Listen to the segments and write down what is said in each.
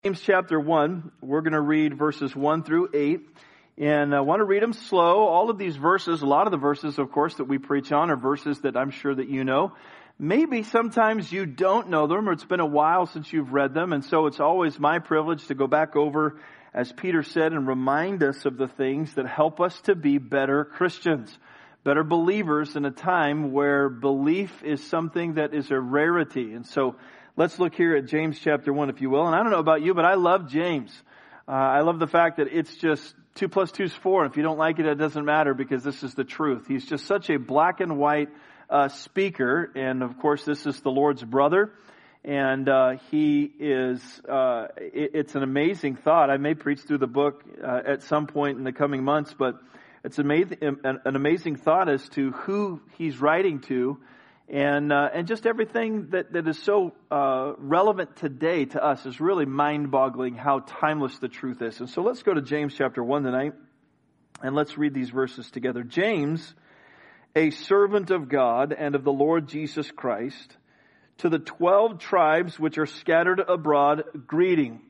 James chapter 1, we're going to read verses 1 through 8, and I want to read them slow. All of these verses, a lot of the verses, of course, that we preach on are verses that I'm sure that you know. Maybe sometimes you don't know them, or it's been a while since you've read them, and so it's always my privilege to go back over, as Peter said, and remind us of the things that help us to be better Christians, better believers in a time where belief is something that is a rarity. And so let's look here at James chapter 1, if you will. And I don't know about you, but I love James. I love the fact that it's just 2 plus 2 is 4. And if you don't like it, it doesn't matter because this is the truth. He's just such a black and white speaker. And of course, this is the Lord's brother. And he is, it's an amazing thought. I may preach through the book at some point in the coming months, but it's amazing, an amazing thought as to who he's writing to. And just everything that is so relevant today to us is really mind-boggling how timeless the truth is. And so let's go to James chapter 1 tonight, and let's read these verses together. James, a servant of God and of the Lord Jesus Christ, to the 12 tribes which are scattered abroad, greeting.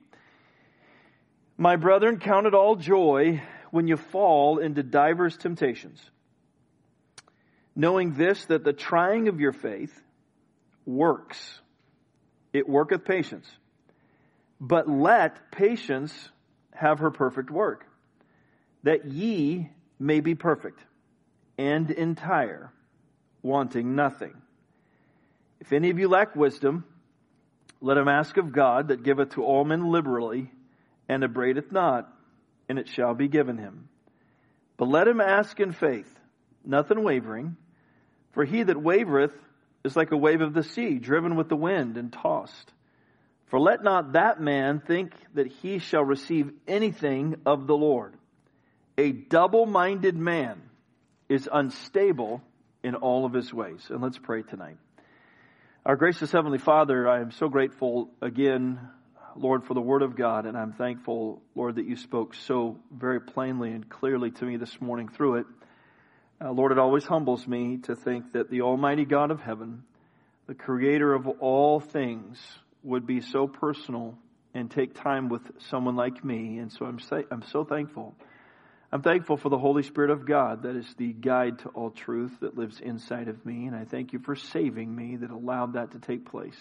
My brethren, count it all joy when you fall into divers temptations, knowing this, that the trying of your faith works. It worketh patience. But let patience have her perfect work, that ye may be perfect and entire, wanting nothing. If any of you lack wisdom, let him ask of God, that giveth to all men liberally, and upbraideth not, and it shall be given him. But let him ask in faith, nothing wavering. For he that wavereth is like a wave of the sea, driven with the wind and tossed. For let not that man think that he shall receive anything of the Lord. A double-minded man is unstable in all of his ways. And let's pray tonight. Our gracious Heavenly Father, I am so grateful again, Lord, for the Word of God. And I'm thankful, Lord, that you spoke so very plainly and clearly to me this morning through it. Lord, it always humbles me to think that the Almighty God of heaven, the creator of all things, would be so personal and take time with someone like me. And so I'm so thankful. I'm thankful for the Holy Spirit of God that is the guide to all truth that lives inside of me. And I thank you for saving me that allowed that to take place.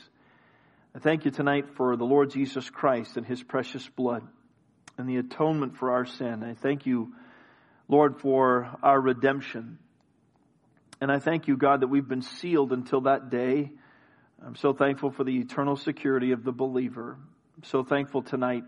I thank you tonight for the Lord Jesus Christ and his precious blood and the atonement for our sin. I thank you, Lord, for our redemption. And I thank you, God, that we've been sealed until that day. I'm so thankful for the eternal security of the believer. I'm so thankful tonight,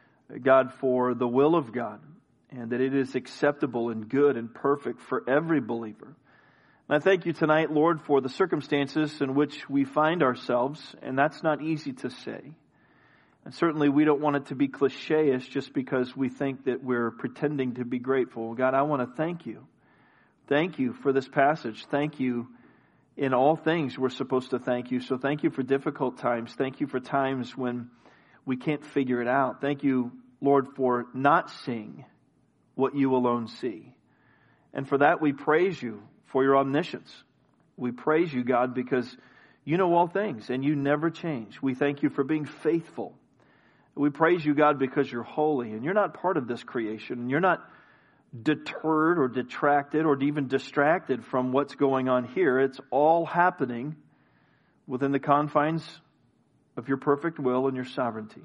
God, for the will of God, and that it is acceptable and good and perfect for every believer. And I thank you tonight, Lord, for the circumstances in which we find ourselves, and that's not easy to say. And certainly we don't want it to be cliche-ish just because we think that we're pretending to be grateful. God, I want to thank you. Thank you for this passage. Thank you in all things we're supposed to thank you. So thank you for difficult times. Thank you for times when we can't figure it out. Thank you, Lord, for not seeing what you alone see. And for that we praise you for your omniscience. We praise you, God, because you know all things and you never change. We thank you for being faithful. We praise you, God, because you're holy and you're not part of this creation. And you're not deterred or detracted or even distracted from what's going on here. It's all happening within the confines of your perfect will and your sovereignty.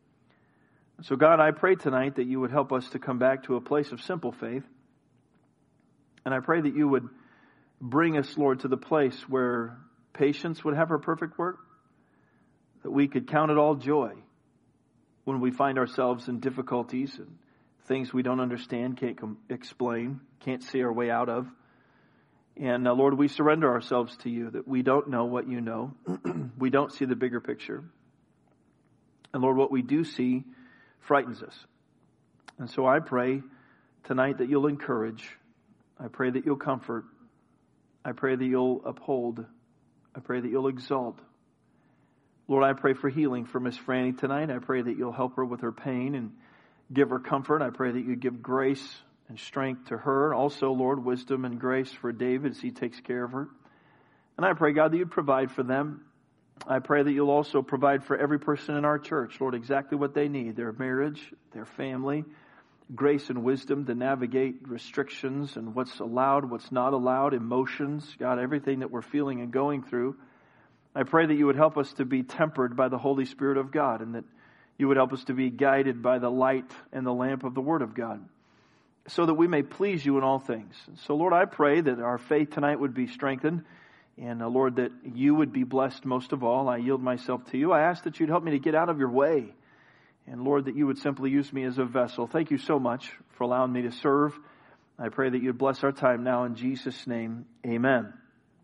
So, God, I pray tonight that you would help us to come back to a place of simple faith. And I pray that you would bring us, Lord, to the place where patience would have her perfect work, that we could count it all joy when we find ourselves in difficulties and things we don't understand, can't explain, can't see our way out of. And Lord, we surrender ourselves to you, that we don't know what you know. We don't see the bigger picture. And Lord, what we do see frightens us. And so I pray tonight that you'll encourage. I pray that you'll comfort. I pray that you'll uphold. I pray that you'll exalt. Lord, I pray for healing for Miss Franny tonight. I pray that you'll help her with her pain and give her comfort. I pray that you give grace and strength to her. Also, Lord, wisdom and grace for David as he takes care of her. And I pray, God, that you'd provide for them. I pray that you'll also provide for every person in our church, Lord, exactly what they need, their marriage, their family, grace and wisdom to navigate restrictions and what's allowed, what's not allowed, emotions, God, everything that we're feeling and going through. I pray that you would help us to be tempered by the Holy Spirit of God, and that you would help us to be guided by the light and the lamp of the Word of God, so that we may please you in all things. So, Lord, I pray that our faith tonight would be strengthened, and Lord, that you would be blessed most of all. I yield myself to you. I ask that you'd help me to get out of your way, and Lord, that you would simply use me as a vessel. Thank you so much for allowing me to serve. I pray that you'd bless our time now in Jesus' name. Amen.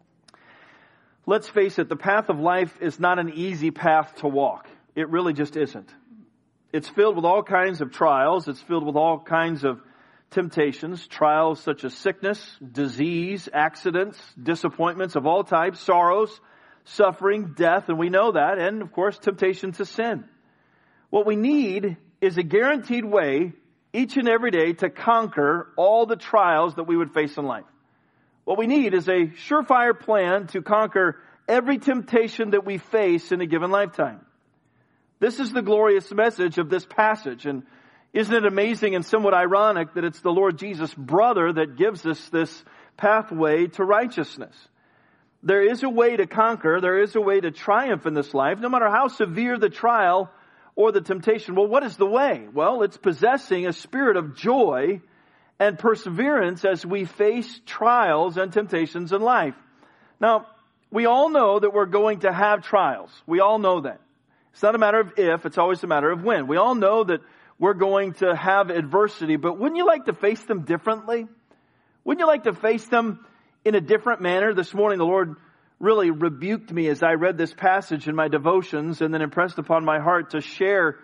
Let's face it, the path of life is not an easy path to walk. It really just isn't. It's filled with all kinds of trials. It's filled with all kinds of temptations, trials such as sickness, disease, accidents, disappointments of all types, sorrows, suffering, death, and we know that, and of course, temptation to sin. What we need is a guaranteed way each and every day to conquer all the trials that we would face in life. What we need is a surefire plan to conquer every temptation that we face in a given lifetime. This is the glorious message of this passage, and isn't it amazing and somewhat ironic that it's the Lord Jesus' brother that gives us this pathway to righteousness? There is a way to conquer, there is a way to triumph in this life, no matter how severe the trial or the temptation. Well, what is the way? Well, it's possessing a spirit of joy and perseverance as we face trials and temptations in life. Now, we all know that we're going to have trials. We all know that. It's not a matter of if, it's always a matter of when. We all know that we're going to have adversity, but wouldn't you like to face them differently? Wouldn't you like to face them in a different manner? This morning the Lord really rebuked me as I read this passage in my devotions and then impressed upon my heart to share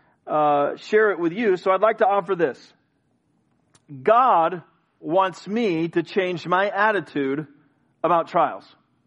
it with you. So I'd like to offer this. God wants me to change my attitude about trials.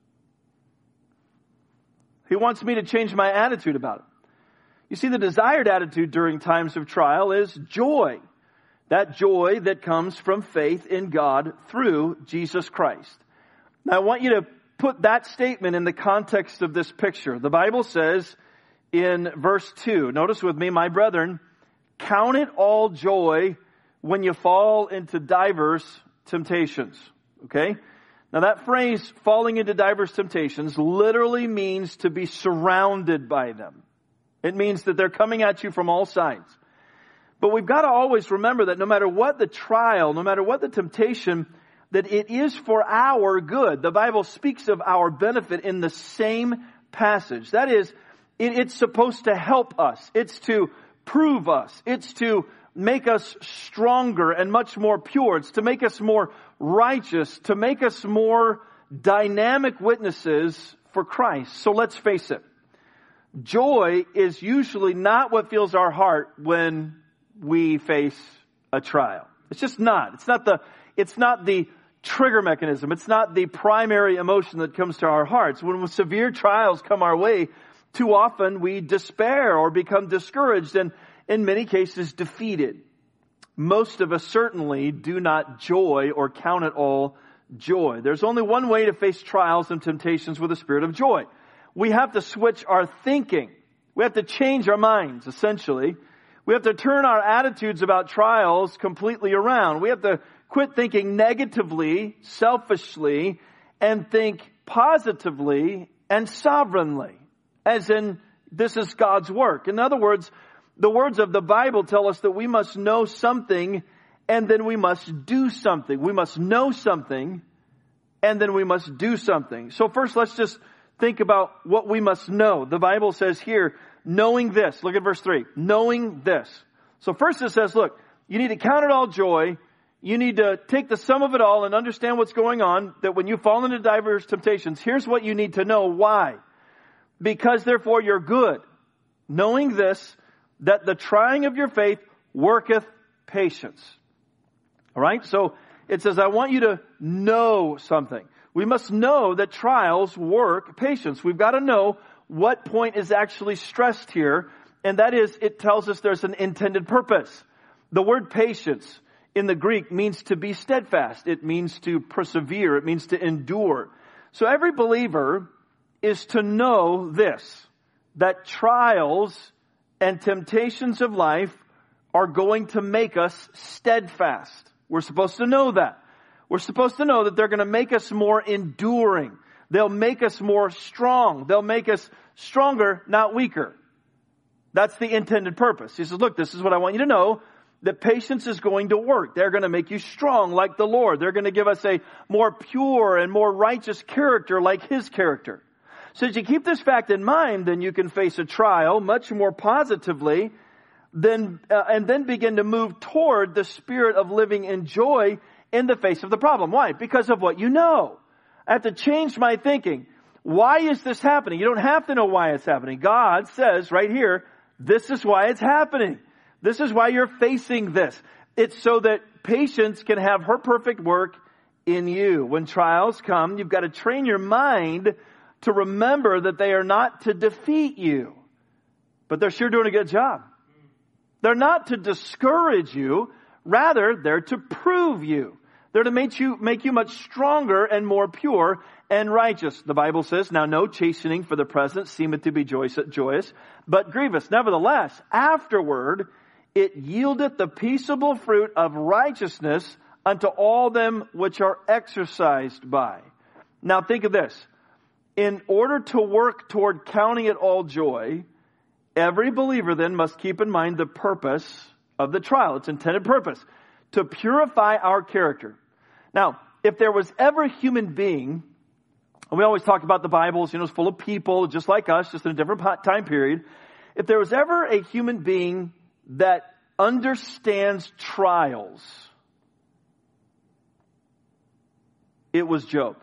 He wants me to change my attitude about it. You see, the desired attitude during times of trial is joy. That joy that comes from faith in God through Jesus Christ. Now, I want you to put that statement in the context of this picture. The Bible says in verse 2, notice with me, my brethren, count it all joy when you fall into diverse temptations. Okay? Now that phrase, falling into diverse temptations, literally means to be surrounded by them. It means that they're coming at you from all sides. But we've got to always remember that no matter what the trial, no matter what the temptation, that it is for our good. The Bible speaks of our benefit in the same passage. That is, it's supposed to help us. It's to prove us. It's to make us stronger and much more pure. It's to make us more righteous, to make us more dynamic witnesses for Christ. So let's face it. Joy is usually not what fills our heart when we face a trial. It's just not. It's not the trigger mechanism. It's not the primary emotion that comes to our hearts. When severe trials come our way, too often we despair or become discouraged and in many cases defeated. Most of us certainly do not joy or count it all joy. There's only one way to face trials and temptations with a spirit of joy. We have to switch our thinking. We have to change our minds, essentially. We have to turn our attitudes about trials completely around. We have to quit thinking negatively, selfishly, and think positively and sovereignly. As in, this is God's work. In other words, the words of the Bible tell us that we must know something and then we must do something. We must know something and then we must do something. So first, let's just think about what we must know. The Bible says here, knowing this. Look at verse 3. Knowing this. So first it says, look, you need to count it all joy. You need to take the sum of it all and understand what's going on, that when you fall into diverse temptations, here's what you need to know. Why? Because therefore you're good. Knowing this, that the trying of your faith worketh patience. All right? So it says, I want you to know something. We must know that trials work patience. We've got to know what point is actually stressed here, and that is, it tells us there's an intended purpose. The word patience in the Greek means to be steadfast. It means to persevere. It means to endure. So every believer is to know this, that trials and temptations of life are going to make us steadfast. We're supposed to know that. We're supposed to know that they're going to make us more enduring. They'll make us more strong. They'll make us stronger, not weaker. That's the intended purpose. He says, look, this is what I want you to know, that patience is going to work. They're going to make you strong like the Lord. They're going to give us a more pure and more righteous character like His character. So as you keep this fact in mind, then you can face a trial much more positively and then begin to move toward the spirit of living in joy in the face of the problem. Why? Because of what you know. I have to change my thinking. Why is this happening? You don't have to know why it's happening. God says right here, this is why it's happening. This is why you're facing this. It's so that patience can have her perfect work in you. When trials come, you've got to train your mind to remember that they are not to defeat you, but they're sure doing a good job. They're not to discourage you. Rather, they're to prove you. They're to make you much stronger and more pure and righteous. The Bible says, now no chastening for the present seemeth to be joyous, but grievous. Nevertheless, afterward, it yieldeth the peaceable fruit of righteousness unto all them which are exercised by. Now think of this. In order to work toward counting it all joy, every believer then must keep in mind the purpose of the trial, its intended purpose, to purify our character. Now, if there was ever a human being, and we always talk about the Bible, it's full of people just like us, just in a different time period. If there was ever a human being that understands trials, it was Job.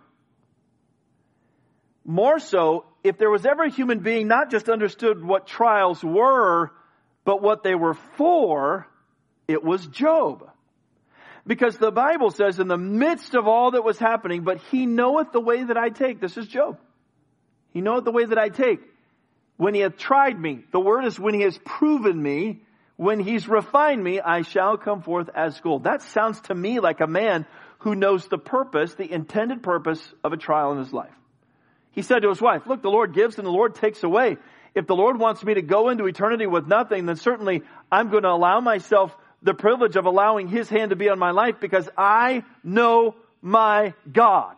More so, if there was ever a human being not just understood what trials were, but what they were for, it was Job. Because the Bible says, in the midst of all that was happening, but He knoweth the way that I take. This is Job. He knoweth the way that I take. When He hath tried me, the word is when He has proven me, when He's refined me, I shall come forth as gold. That sounds to me like a man who knows the purpose, the intended purpose of a trial in his life. He said to his wife, look, the Lord gives and the Lord takes away. If the Lord wants me to go into eternity with nothing, then certainly I'm going to allow myself the privilege of allowing His hand to be on my life because I know my God.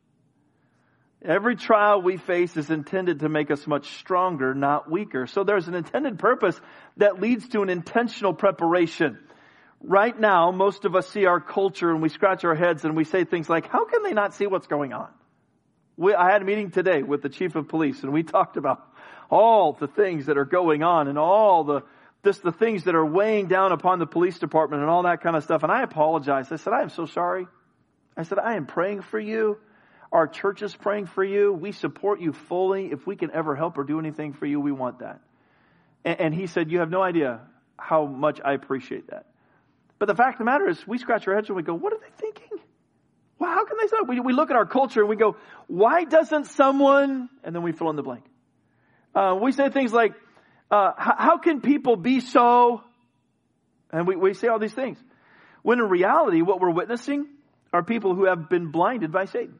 Every trial we face is intended to make us much stronger, not weaker. So there's an intended purpose that leads to an intentional preparation. Right now, most of us see our culture and we scratch our heads and we say things like, how can they not see what's going on? I had a meeting today with the chief of police and we talked about all the things that are going on and all the things that are weighing down upon the police department and all that kind of stuff. And I apologized. I said, I am so sorry. I said, I am praying for you. Our church is praying for you. We support you fully. If we can ever help or do anything for you, we want that. And he said, you have no idea how much I appreciate that. But the fact of the matter is, we scratch our heads and we go, what are they thinking? Well, how can they say? We look at our culture and we go, why doesn't someone, and then we fill in the blank. We say things like, how can people be so, and we say all these things. When in reality, what we're witnessing are people who have been blinded by Satan.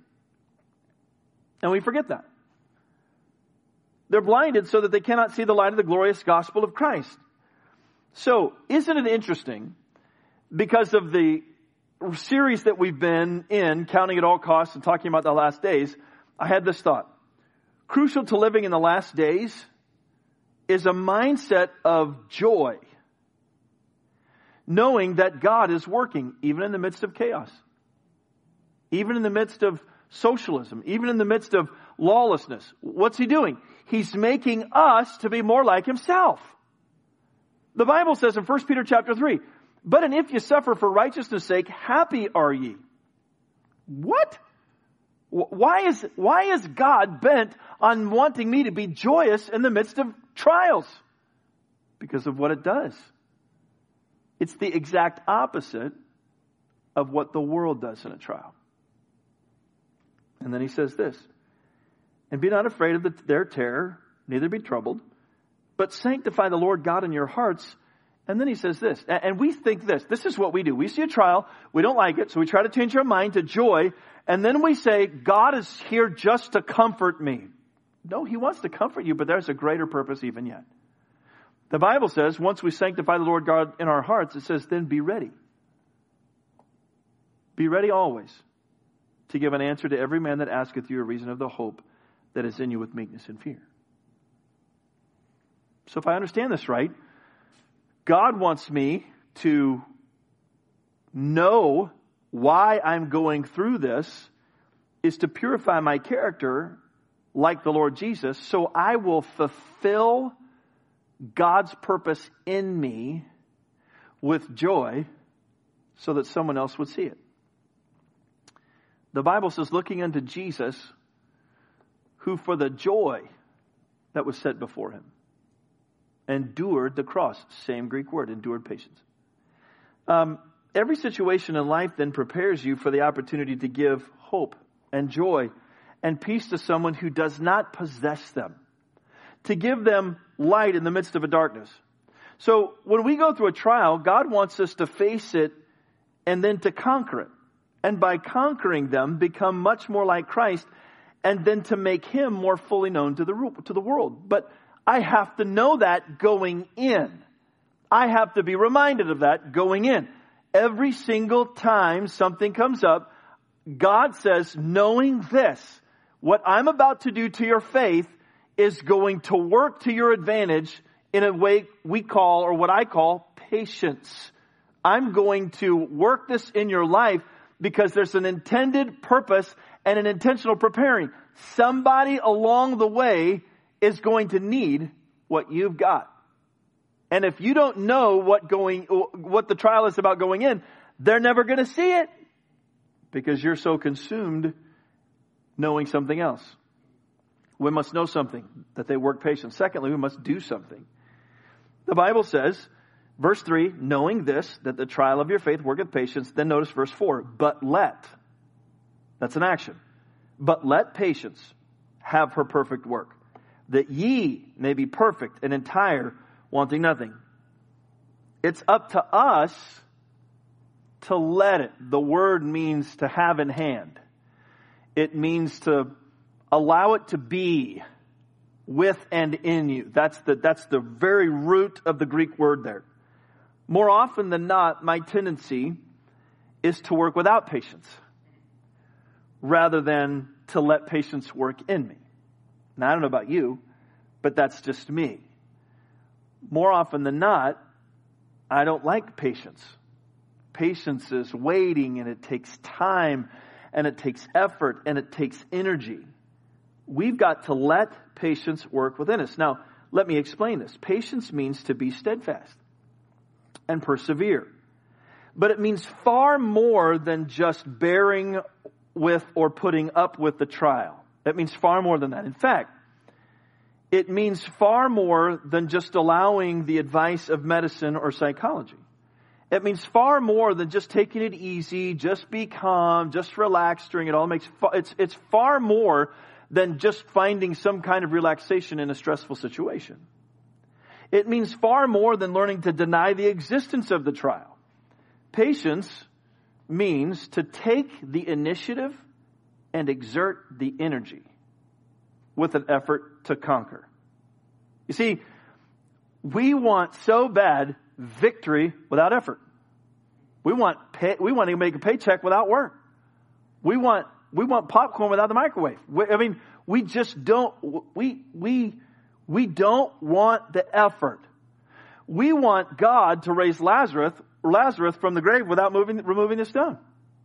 And we forget that. They're blinded so that they cannot see the light of the glorious gospel of Christ. So, isn't it interesting, because of the series that we've been in, Counting at All Costs and talking about the last days, I had this thought. Crucial to living in the last days is a mindset of joy, knowing that God is working even in the midst of chaos, even in the midst of socialism, even in the midst of lawlessness. What's He doing? He's making us to be more like Himself. The Bible says in 1 Peter chapter 3, but and if you suffer for righteousness' sake, happy are ye. What? Why is God bent on wanting me to be joyous in the midst of trials? Because of what it does. It's the exact opposite of what the world does in a trial. And then he says this, and be not afraid of their terror, neither be troubled, but sanctify the Lord God in your hearts. And then he says this, and we think this is what we do. We see a trial, we don't like it, so we try to change our mind to joy, and then we say, God is here just to comfort me. No, he wants to comfort you, but there's a greater purpose even yet. The Bible says, once we sanctify the Lord God in our hearts, it says, then be ready. Be ready always to give an answer to every man that asketh you a reason of the hope that is in you with meekness and fear. So if I understand this right, God wants me to know why I'm going through this is to purify my character like the Lord Jesus, so I will fulfill God's purpose in me with joy so that someone else would see it. The Bible says, looking unto Jesus, who for the joy that was set before him endured the cross. Same Greek word, endured patience. Every situation in life then prepares you for the opportunity to give hope and joy and peace to someone who does not possess them. To give them light in the midst of a darkness. So when we go through a trial, God wants us to face it and then to conquer it. And by conquering them, become much more like Christ, and then to make him more fully known to the world. But I have to know that going in. I have to be reminded of that going in. Every single time something comes up, God says, knowing this, what I'm about to do to your faith is going to work to your advantage in a way we call, or what I call, patience. I'm going to work this in your life because there's an intended purpose and an intentional preparing. Somebody along the way is going to need what you've got. And if you don't know what the trial is about going in, they're never going to see it because you're so consumed knowing something else. We must know something, that they work patience. Secondly, we must do something. The Bible says, verse 3, knowing this, that the trial of your faith worketh patience. Then notice verse 4, but let. That's an action. But let patience have her perfect work, that ye may be perfect and entire, wanting nothing. It's up to us to let it. The word means to have in hand. It means to allow it to be with and in you. That's the very root of the Greek word there. More often than not, my tendency is to work without patience rather than to let patience work in me. Now, I don't know about you, but that's just me. More often than not, I don't like patience. Patience is waiting, and it takes time, and it takes effort, and it takes energy. We've got to let patience work within us. Now, let me explain this. Patience means to be steadfast and persevere. But it means far more than just bearing with or putting up with the trial. That means far more than that. In fact, it means far more than just allowing the advice of medicine or psychology. It means far more than just taking it easy, just be calm, just relax during it all. It's far more than just finding some kind of relaxation in a stressful situation. It means far more than learning to deny the existence of the trial. Patience means to take the initiative and exert the energy with an effort to conquer. You see, we want so bad victory without effort. We want to make a paycheck without work. We want popcorn without the microwave. We just don't. We don't want the effort. We want God to raise Lazarus from the grave without removing the stone.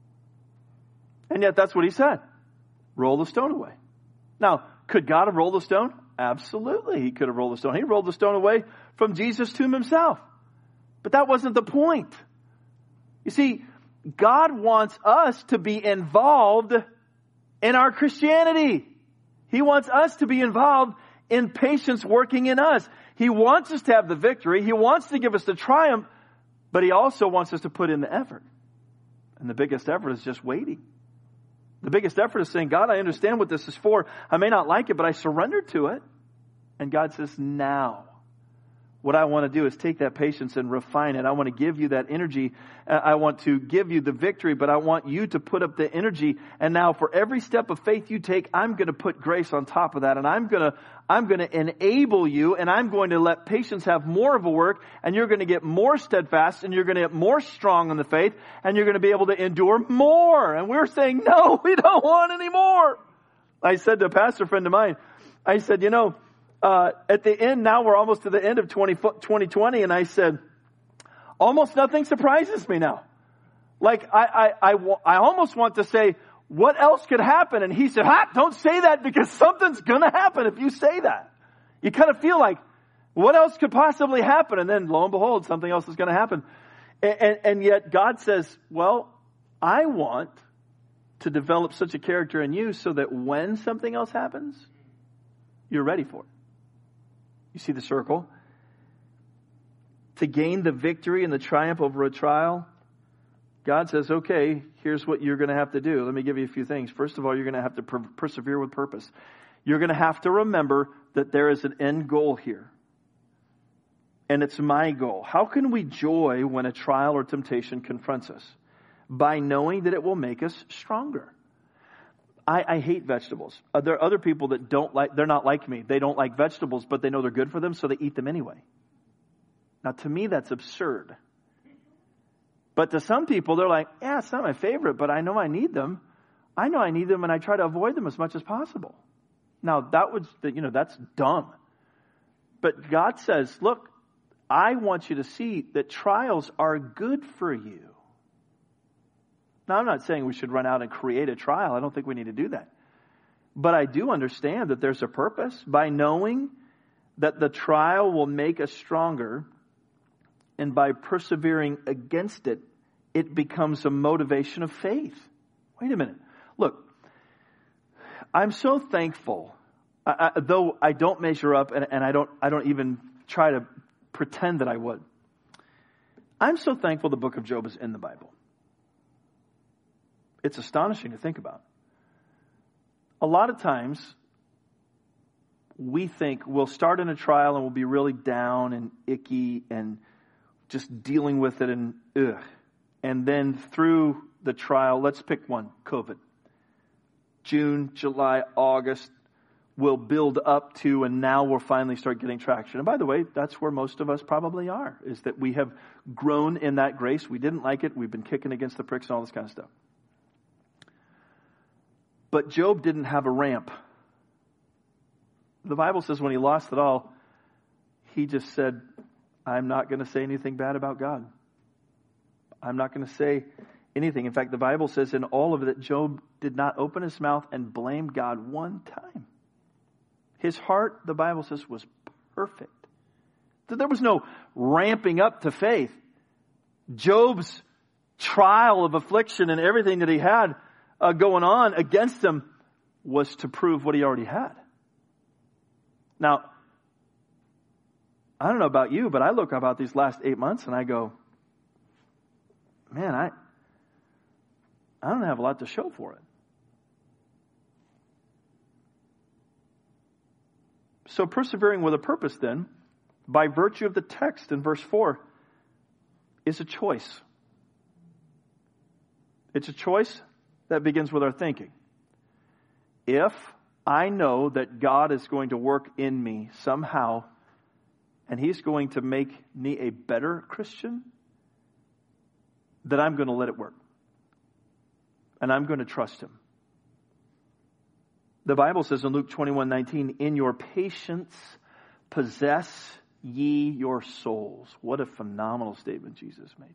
And yet that's what he said. Roll the stone away. Now, could God have rolled the stone? Absolutely, he could have rolled the stone. He rolled the stone away from Jesus' tomb himself. But that wasn't the point. You see, God wants us to be involved in our Christianity. He wants us to be involved in patience working in us. He wants us to have the victory. He wants to give us the triumph, but he also wants us to put in the effort. And the biggest effort is just waiting. The biggest effort is saying, God, I understand what this is for. I may not like it, but I surrender to it. And God says, now, What I want to do is take that patience and refine it. I want to give you that energy. I want to give you the victory, but I want you to put up the energy. And now for every step of faith you take, I'm going to put grace on top of that. And I'm going to enable you, and I'm going to let patience have more of a work, and you're going to get more steadfast, and you're going to get more strong in the faith, and you're going to be able to endure more. And we're saying, no, we don't want any more. I said to a pastor friend of mine, I said, at the end, now we're almost to the end of 2020, and I said, almost nothing surprises me now. Like, I almost want to say, what else could happen? And he said, don't say that, because something's going to happen if you say that. You kind of feel like, what else could possibly happen? And then lo and behold, something else is going to happen. And yet God says, well, I want to develop such a character in you so that when something else happens, you're ready for it. You see the circle? To gain the victory and the triumph over a trial, God says, okay, here's what you're going to have to do. Let me give you a few things. First of all, you're going to have to persevere with purpose. You're going to have to remember that there is an end goal here. And it's my goal. How can we joy when a trial or temptation confronts us? By knowing that it will make us stronger. I hate vegetables. There are other people that they're not like me. They don't like vegetables, but they know they're good for them, so they eat them anyway. Now, to me, that's absurd. But to some people, they're like, yeah, it's not my favorite, but I know I need them. I know I need them, and I try to avoid them as much as possible. Now, that's dumb. But God says, look, I want you to see that trials are good for you. Now, I'm not saying we should run out and create a trial. I don't think we need to do that. But I do understand that there's a purpose. By knowing that the trial will make us stronger, and by persevering against it, it becomes a motivation of faith. Wait a minute. Look, I'm so thankful, though I don't measure up, and I don't even try to pretend that I would. I'm so thankful the book of Job is in the Bible. It's astonishing to think about. A lot of times, we think we'll start in a trial and we'll be really down and icky and just dealing with it and ugh. And then through the trial, let's pick one, COVID. June, July, August, we'll build up to, and now we'll finally start getting traction. And by the way, that's where most of us probably are, is that we have grown in that grace. We didn't like it. We've been kicking against the pricks and all this kind of stuff. But Job didn't have a ramp. The Bible says when he lost it all, he just said, I'm not going to say anything bad about God. I'm not going to say anything. In fact, the Bible says in all of it that Job did not open his mouth and blame God one time. His heart, the Bible says, was perfect. There was no ramping up to faith. Job's trial of affliction and everything that he had going on against him was to prove what he already had. Now, I don't know about you, but I look about these last 8 months and I go, man, I don't have a lot to show for it. So persevering with a purpose then, by virtue of the text in verse 4, is a choice. It's a choice that begins with our thinking. If I know that God is going to work in me somehow, and He's going to make me a better Christian, then I'm going to let it work. And I'm going to trust Him. The Bible says in Luke 21:19, in your patience possess ye your souls. What a phenomenal statement Jesus made.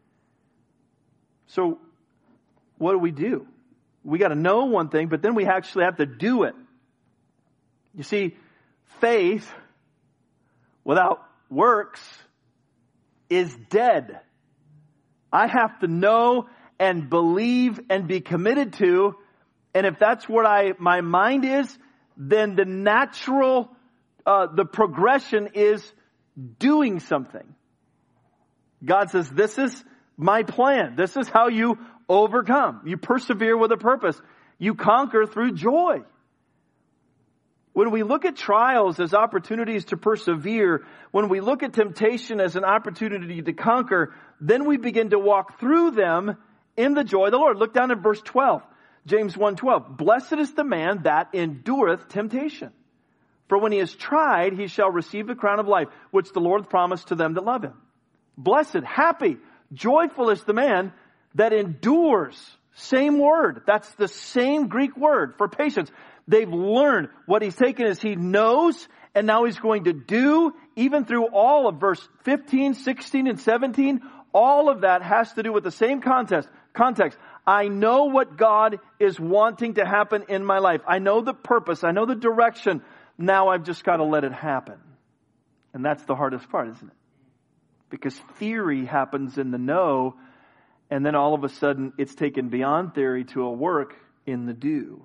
So, what do? We got to know one thing, but then we actually have to do it. You see, faith without works is dead. I have to know and believe and be committed to, and if that's what my mind is, then the natural, the progression is doing something. God says, this is my plan. This is how you overcome. You persevere with a purpose. You conquer through joy. When we look at trials as opportunities to persevere, when we look at temptation as an opportunity to conquer, then we begin to walk through them in the joy of the Lord. Look down at verse 12. James 1:12. Blessed is the man that endureth temptation. For when he is tried, he shall receive the crown of life, which the Lord promised to them that love him. Blessed, happy, joyful is the man that endures. Same word. That's the same Greek word for patience. They've learned what he's taken is he knows, and now he's going to do, even through all of verse 15, 16, and 17. All of that has to do with the same context. I know what God is wanting to happen in my life. I know the purpose. I know the direction. Now I've just got to let it happen. And that's the hardest part, isn't it? Because theory happens in the know, and then all of a sudden it's taken beyond theory to a work in the do.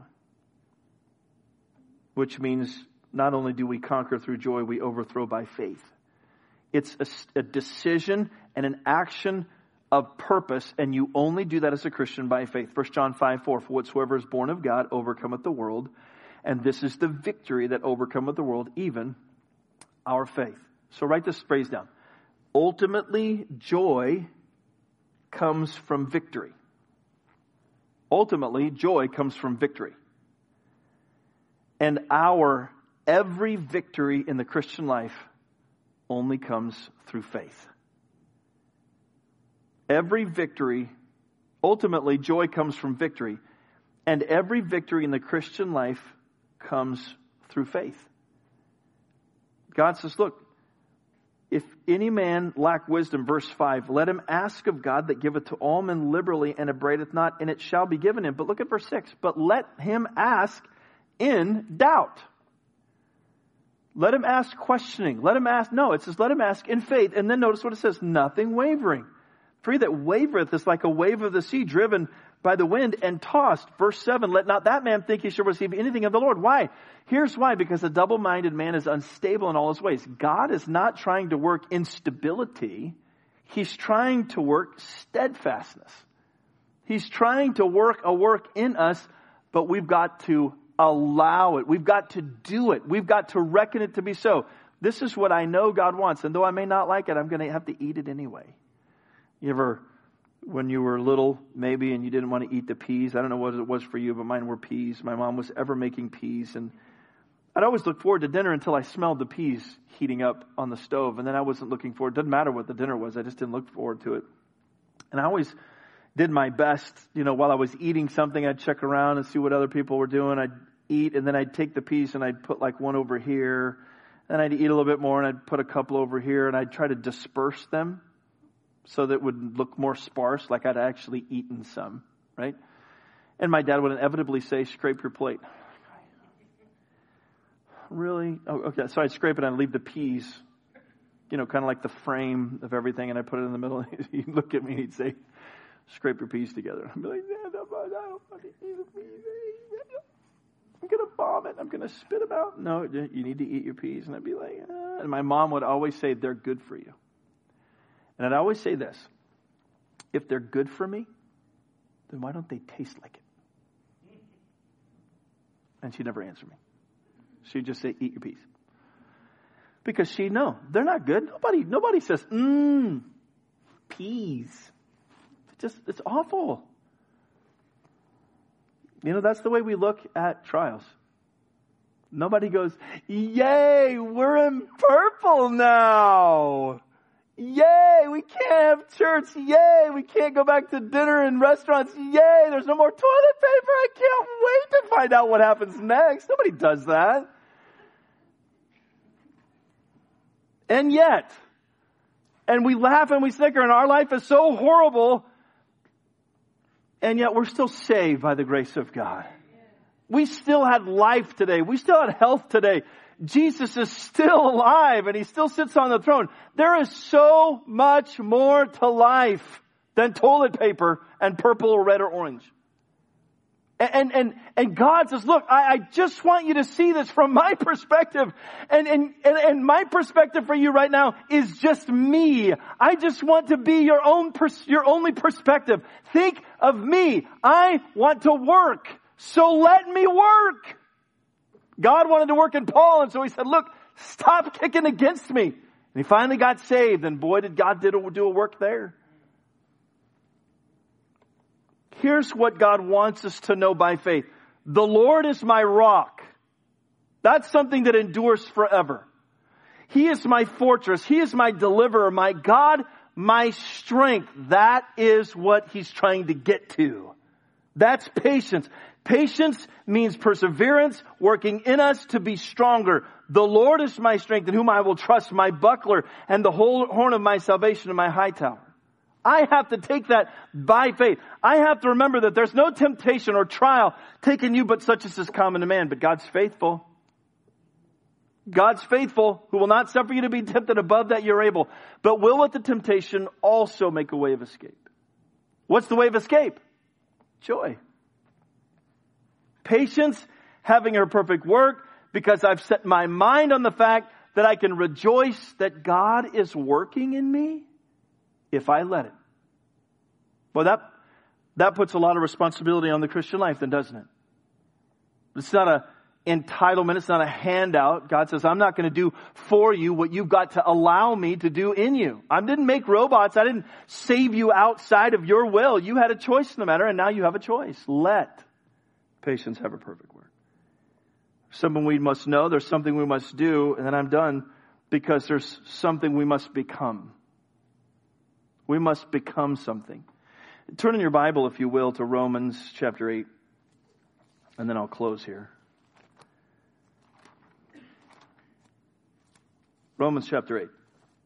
Which means not only do we conquer through joy, we overthrow by faith. It's a decision and an action of purpose, and you only do that as a Christian by faith. 1 John 5:4, for whatsoever is born of God overcometh the world, and this is the victory that overcometh the world, even our faith. So write this phrase down. Ultimately, joy comes from victory. Ultimately, joy comes from victory. And our every victory in the Christian life only comes through faith. Every victory, ultimately, joy comes from victory. And every victory in the Christian life comes through faith. God says, look, if any man lack wisdom, verse 5, let him ask of God that giveth to all men liberally and upbraideth not, and it shall be given him. But look at verse 6. But let him ask in doubt. Let him ask questioning. Let him ask, no, it says let him ask in faith. And then notice what it says, nothing wavering. For he that wavereth is like a wave of the sea driven by the wind and tossed. Verse 7, let not that man think he shall receive anything of the Lord. Why? Here's why. Because a double-minded man is unstable in all his ways. God is not trying to work instability. He's trying to work steadfastness. He's trying to work a work in us, but we've got to allow it. We've got to do it. We've got to reckon it to be so. This is what I know God wants. And though I may not like it, I'm going to have to eat it anyway. You ever, when you were little, maybe, and you didn't want to eat the peas, I don't know what it was for you, but mine were peas. My mom was ever making peas. And I'd always look forward to dinner until I smelled the peas heating up on the stove. And then I wasn't looking forward. It doesn't matter what the dinner was. I just didn't look forward to it. And I always did my best, while I was eating something, I'd check around and see what other people were doing. I'd eat, and then I'd take the piece and I'd put like one over here. Then I'd eat a little bit more and I'd put a couple over here, and I'd try to disperse them so that it would look more sparse, like I'd actually eaten some, right? And my dad would inevitably say, scrape your plate. Really? Oh, okay. So I'd scrape it and I'd leave the peas, kind of like the frame of everything, and I put it in the middle. He'd look at me and he'd say, scrape your peas together. I'd be like, I don't want to eat the peas. I'm going to vomit. I'm going to spit them out. No, you need to eat your peas. And I'd be like, And my mom would always say, they're good for you. And I'd always say this, if they're good for me, then why don't they taste like it? And she'd never answer me. She'd just say, eat your peas. Because she'd know, they're not good. Nobody says, peas. It's awful. That's the way we look at trials. Nobody goes, yay, we're in purple now. Yay, we can't have church. Yay, we can't go back to dinner in restaurants. Yay, there's no more toilet paper. I can't wait to find out what happens next. Nobody does that. And yet, and we laugh and we snicker, and our life is so horrible, and yet we're still saved by the grace of God. We still had life today. We still had health today. Jesus is still alive and he still sits on the throne. There is so much more to life than toilet paper and purple or red or orange. And God says, look, I just want you to see this from my perspective. And my perspective for you right now is just me. I just want to be your only perspective. Think of me. I want to work. So let me work. God wanted to work in Paul, and so he said, look, stop kicking against me. And he finally got saved, and boy, did God do a work there. Here's what God wants us to know by faith. The Lord is my rock. That's something that endures forever. He is my fortress. He is my deliverer, my God, my strength. That is what he's trying to get to. That's patience. Patience means perseverance, working in us to be stronger. The Lord is my strength, in whom I will trust, my buckler, and the whole horn of my salvation and my high tower. I have to take that by faith. I have to remember that there's no temptation or trial taken you but such as is common to man. But God's faithful. God's faithful, who will not suffer you to be tempted above that you're able, but will with the temptation also make a way of escape. What's the way of escape? Joy. Patience, having her perfect work, because I've set my mind on the fact that I can rejoice that God is working in me if I let it. Well, that puts a lot of responsibility on the Christian life then, doesn't it? It's not a entitlement. It's not a handout. God says, I'm not going to do for you what you've got to allow me to do in you. I didn't make robots. I didn't save you outside of your will. You had a choice in the matter, and now you have a choice. Let patience have a perfect work. Something we must know. There's something we must do, and then I'm done, because there's something we must become. We must become something. Turn in your Bible, if you will, to Romans chapter 8, and then I'll close here. Romans chapter 8.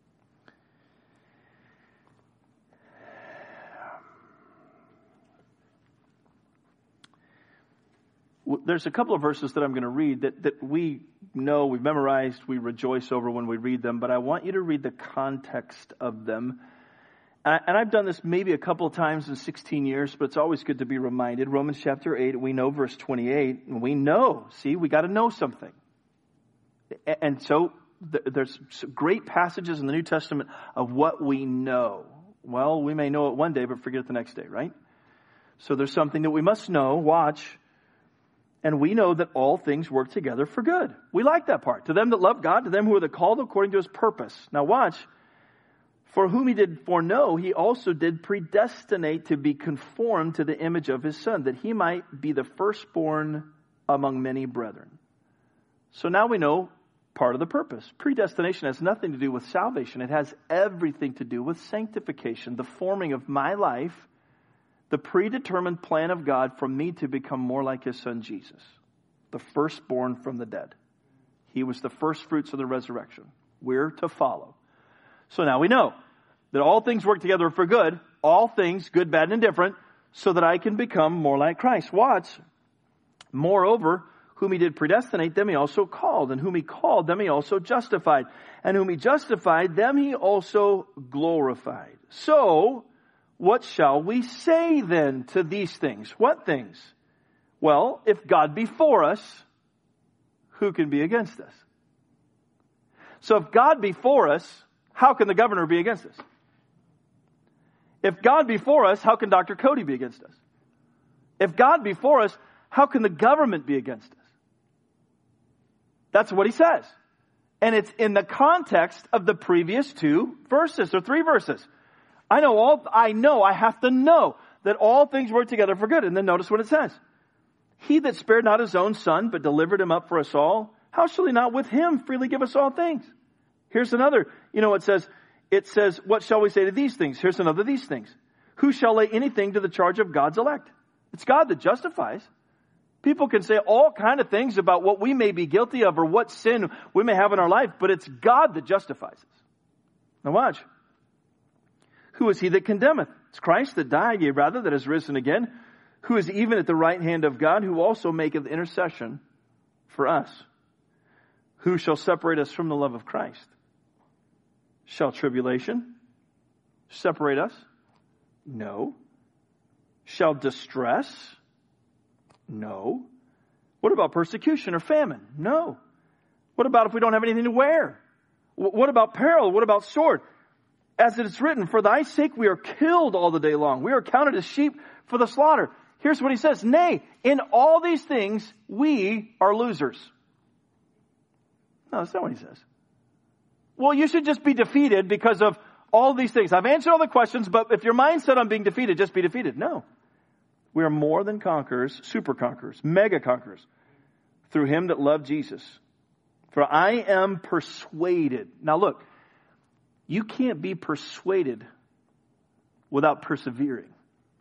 There's a couple of verses that I'm going to read that we know, we've memorized, we rejoice over when we read them, but I want you to read the context of them. And I've done this maybe a couple of times in 16 years, but it's always good to be reminded. Romans chapter 8, we know verse 28, and we know, we got to know something. And so there's great passages in the New Testament of what we know. Well, we may know it one day, but forget it the next day, right? So there's something that we must know, watch. And we know that all things work together for good. We like that part. To them that love God, to them who are the called according to his purpose. Now watch. For whom he did foreknow, he also did predestinate to be conformed to the image of his Son, that he might be the firstborn among many brethren. So now we know part of the purpose. Predestination has nothing to do with salvation. It has everything to do with sanctification, the forming of my life, the predetermined plan of God for me to become more like his Son Jesus, the firstborn from the dead. He was the first fruits of the resurrection. We're to follow. So now we know that all things work together for good, all things, good, bad, and indifferent, so that I can become more like Christ. Watch. Moreover, whom he did predestinate, them he also called. And whom he called, them he also justified. And whom he justified, them he also glorified. So, what shall we say then to these things? What things? Well, if God be for us, who can be against us? So if God be for us, how can the governor be against us? If God be for us, how can Dr. Cody be against us? If God be for us, how can the government be against us? That's what he says. And it's in the context of the previous two verses, or three verses. I have to know that all things work together for good. And then notice what it says. He that spared not his own Son, but delivered him up for us all, how shall he not with him freely give us all things? Here's another, it says, what shall we say to these things? Here's another, these things. Who shall lay anything to the charge of God's elect? It's God that justifies. People can say all kind of things about what we may be guilty of or what sin we may have in our life, but it's God that justifies us. Now watch. Who is he that condemneth? It's Christ that died, yea, rather, that is risen again, who is even at the right hand of God, who also maketh intercession for us. Who shall separate us from the love of Christ? Shall tribulation separate us? No. Shall distress? No. What about persecution or famine? No. What about if we don't have anything to wear? What about peril? What about sword? As it is written, for thy sake we are killed all the day long. We are counted as sheep for the slaughter. Here's what he says. Nay, in all these things we are losers. No, that's not what he says. Well, you should just be defeated because of all these things. I've answered all the questions, but if your mind's set on being defeated, just be defeated. No. We are more than conquerors, super conquerors, mega conquerors, through him that loved Jesus. For I am persuaded. Now look, you can't be persuaded without persevering.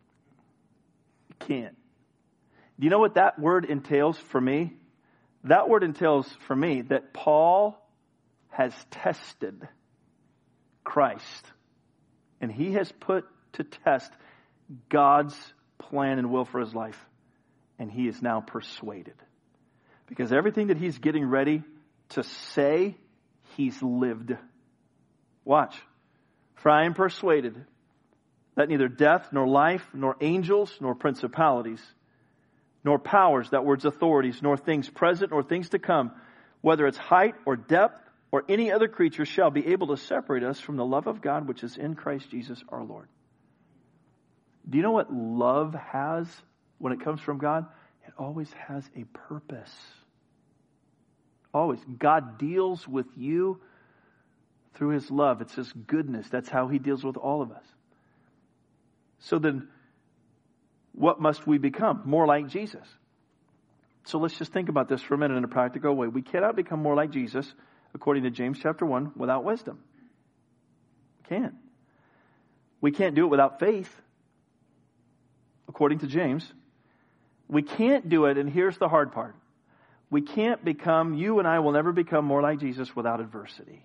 You can't. Do you know what that word entails for me? That word entails for me that Paul has tested Christ. And he has put to test God's plan and will for his life. And he is now persuaded. Because everything that he's getting ready to say, he's lived. Watch. For I am persuaded that neither death, nor life, nor angels, nor principalities, nor powers, that word's authorities, nor things present, nor things to come, whether it's height or depth, or any other creature shall be able to separate us from the love of God which is in Christ Jesus our Lord. Do you know what love has when it comes from God? It always has a purpose. Always. God deals with you through his love. It's his goodness. That's how he deals with all of us. So then, what must we become? More like Jesus. So let's just think about this for a minute in a practical way. We cannot become more like Jesus, according to James chapter 1, without wisdom. We can't. We can't do it without faith, according to James. We can't do it, and here's the hard part. We can't become, you and I will never become more like Jesus without adversity.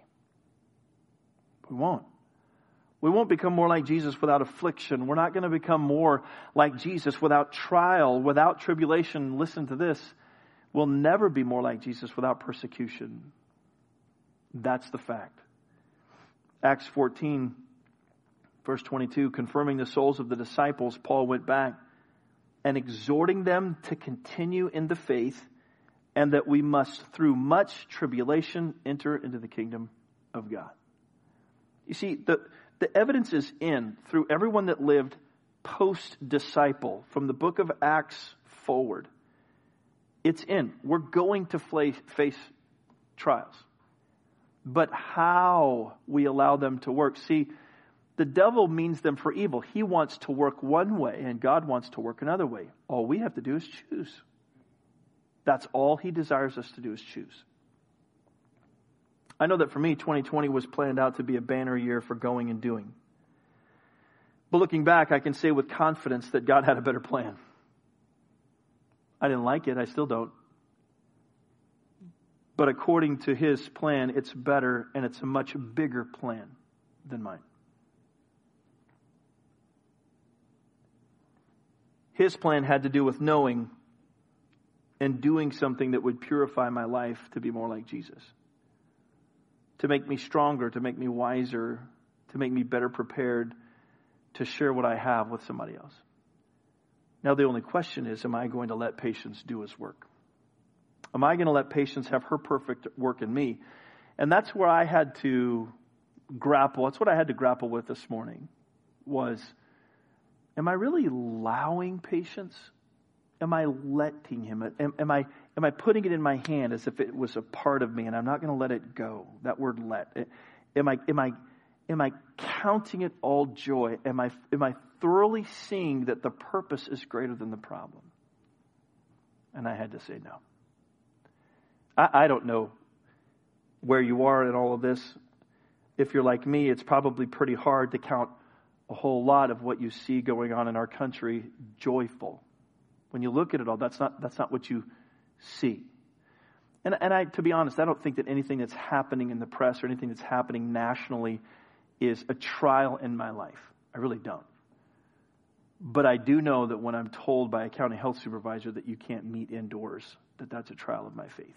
We won't. We won't become more like Jesus without affliction. We're not going to become more like Jesus without trial, without tribulation. Listen to this. We'll never be more like Jesus without persecution. That's the fact. Acts 14, verse 22, confirming the souls of the disciples, Paul went back and exhorting them to continue in the faith, and that we must, through much tribulation, enter into the kingdom of God. You see, the evidence is in through everyone that lived post-disciple, from the book of Acts forward. It's in. We're going to face trials. But how we allow them to work. See, the devil means them for evil. He wants to work one way, and God wants to work another way. All we have to do is choose. That's all he desires us to do, is choose. I know that for me, 2020 was planned out to be a banner year for going and doing. But looking back, I can say with confidence that God had a better plan. I didn't like it. I still don't. But according to his plan, it's better, and it's a much bigger plan than mine. His plan had to do with knowing and doing something that would purify my life to be more like Jesus. To make me stronger, to make me wiser, to make me better prepared to share what I have with somebody else. Now the only question is, am I going to let patience do his work? Am I going to let patience have her perfect work in me? And that's where I had to grapple. That's what I had to grapple with this morning was, am I really allowing patience? Am I letting him? Am I putting it in my hand as if it was a part of me and I'm not going to let it go? That word let. Am I counting it all joy? Am I thoroughly seeing that the purpose is greater than the problem? And I had to say no. I don't know where you are in all of this. If you're like me, it's probably pretty hard to count a whole lot of what you see going on in our country joyful. When you look at it all, that's not what you see. And I, to be honest, I don't think that anything that's happening in the press or anything that's happening nationally is a trial in my life. I really don't. But I do know that when I'm told by a county health supervisor that you can't meet indoors, that's a trial of my faith.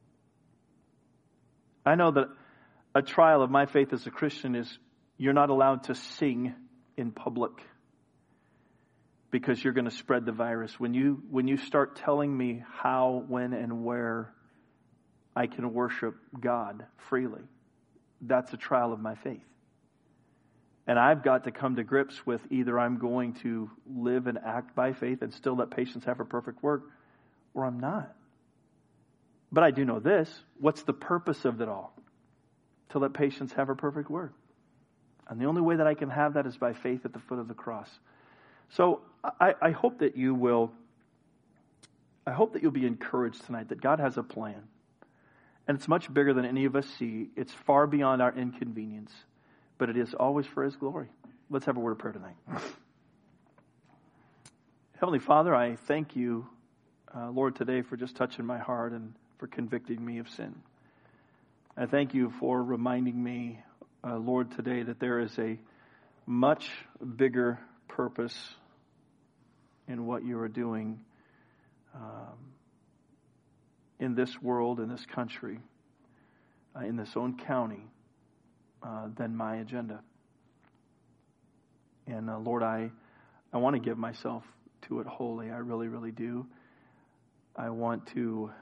I know that a trial of my faith as a Christian is you're not allowed to sing in public because you're going to spread the virus. When you start telling me how, when, and where I can worship God freely, that's a trial of my faith. And I've got to come to grips with either I'm going to live and act by faith and still let patience have her perfect work, or I'm not. But I do know this. What's the purpose of it all? To let patience have her perfect work. And the only way that I can have that is by faith at the foot of the cross. So I hope that you will, I hope that you'll be encouraged tonight that God has a plan. And it's much bigger than any of us see. It's far beyond our inconvenience. But it is always for His glory. Let's have a word of prayer tonight. Heavenly Father, I thank you, Lord, today for just touching my heart and for convicting me of sin. I thank you for reminding me, Lord, today that there is a much bigger purpose in what you are doing in this world, in this country, in this own county, than my agenda. And Lord, I want to give myself to it wholly. I really, really do. I want to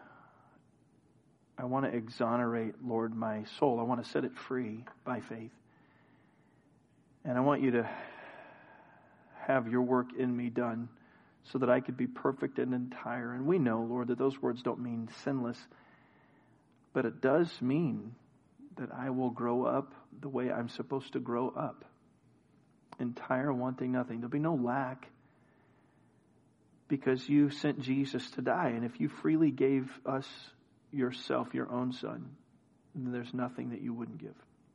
exonerate, Lord, my soul. I want to set it free by faith. And I want you to have your work in me done so that I could be perfect and entire. And we know, Lord, that those words don't mean sinless, but it does mean that I will grow up the way I'm supposed to grow up. Entire, wanting nothing. There'll be no lack because you sent Jesus to die. And if you freely gave us yourself, your own Son, then there's nothing that you wouldn't give.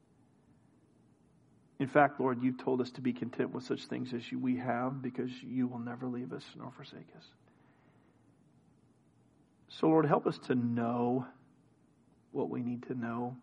In fact, Lord, you've told us to be content with such things as we have because you will never leave us nor forsake us. So, Lord, help us to know what we need to know.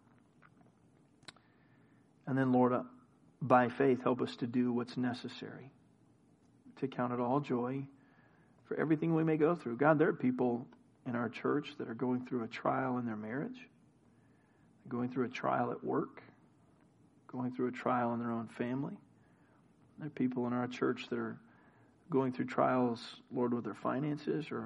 And then, Lord, by faith, help us to do what's necessary, to count it all joy for everything we may go through. God, there are people in our church that are going through a trial in their marriage, going through a trial at work, going through a trial in their own family. There are people in our church that are going through trials, Lord, with their finances or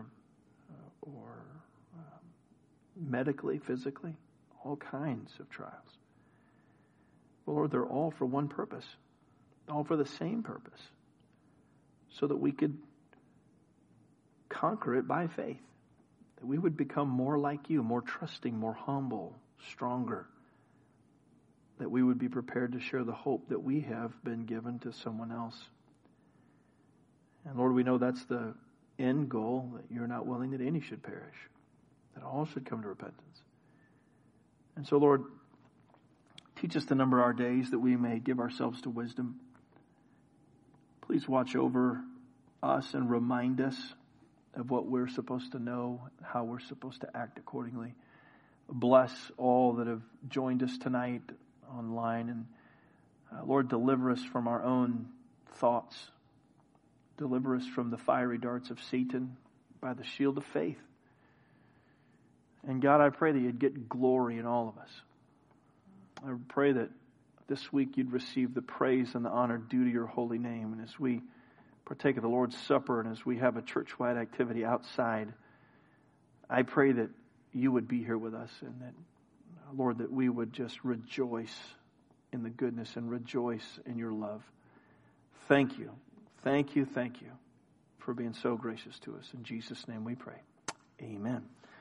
medically, physically, all kinds of trials. But Lord, they're all for one purpose, all for the same purpose, so that we could conquer it by faith, that we would become more like you, more trusting, more humble, stronger, that we would be prepared to share the hope that we have been given to someone else. And Lord, we know that's the end goal, that you're not willing that any should perish, that all should come to repentance. And so, Lord, teach us to number our days that we may give ourselves to wisdom. Please watch over us and remind us of what we're supposed to know, how we're supposed to act accordingly. Bless all that have joined us tonight online. And Lord, deliver us from our own thoughts. Deliver us from the fiery darts of Satan by the shield of faith. And God, I pray that you'd get glory in all of us. I pray that this week you'd receive the praise and the honor due to your holy name. And as we partake of the Lord's Supper and as we have a church-wide activity outside, I pray that you would be here with us and that, Lord, that we would just rejoice in the goodness and rejoice in your love. Thank you. Thank you. Thank you for being so gracious to us. In Jesus' name we pray. Amen.